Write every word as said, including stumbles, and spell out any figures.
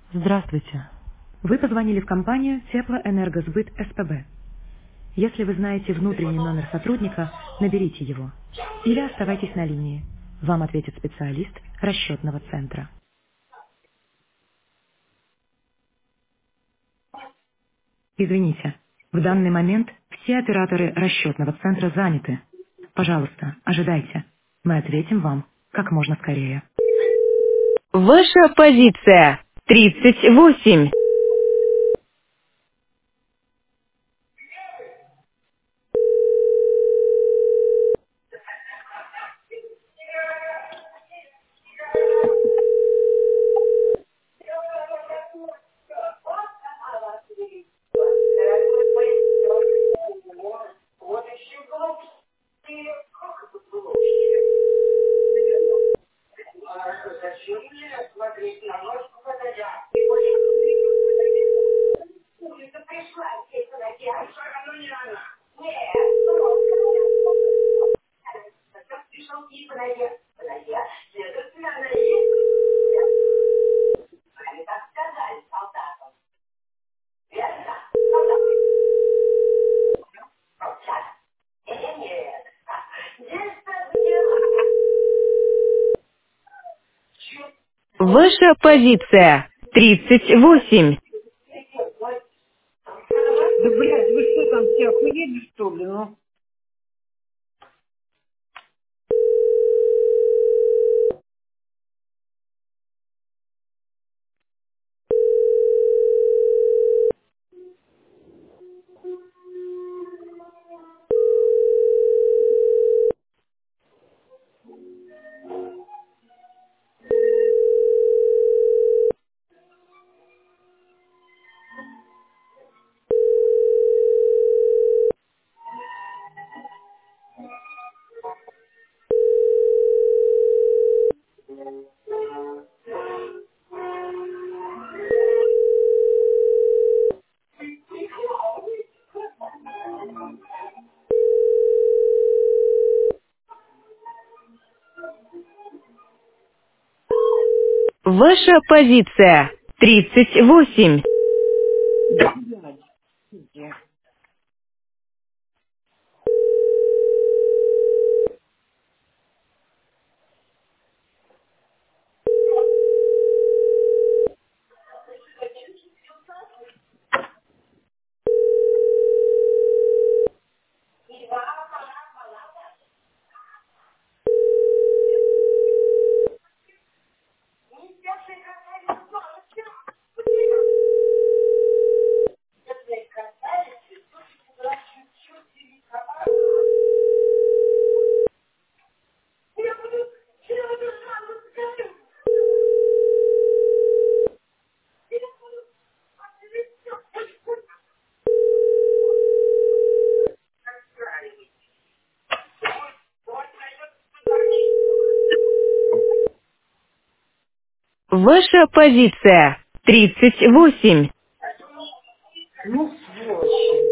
Здравствуйте. Вы позвонили в компанию Теплоэнергосбыт СПБ. Если вы знаете внутренний номер сотрудника, наберите его. Или оставайтесь на линии. Вам ответит специалист расчетного центра. Извините, в данный момент все операторы расчетного центра заняты. Пожалуйста, ожидайте. Мы ответим вам как можно скорее. Ваша позиция тридцать восемь. Ваша позиция тридцать восемь. Да, блядь, вы что там, все охуели, что ли, ну? Ваша позиция тридцать восемь. Да, блядь, иди. Ваша позиция тридцать восемь. Ну, сволочи.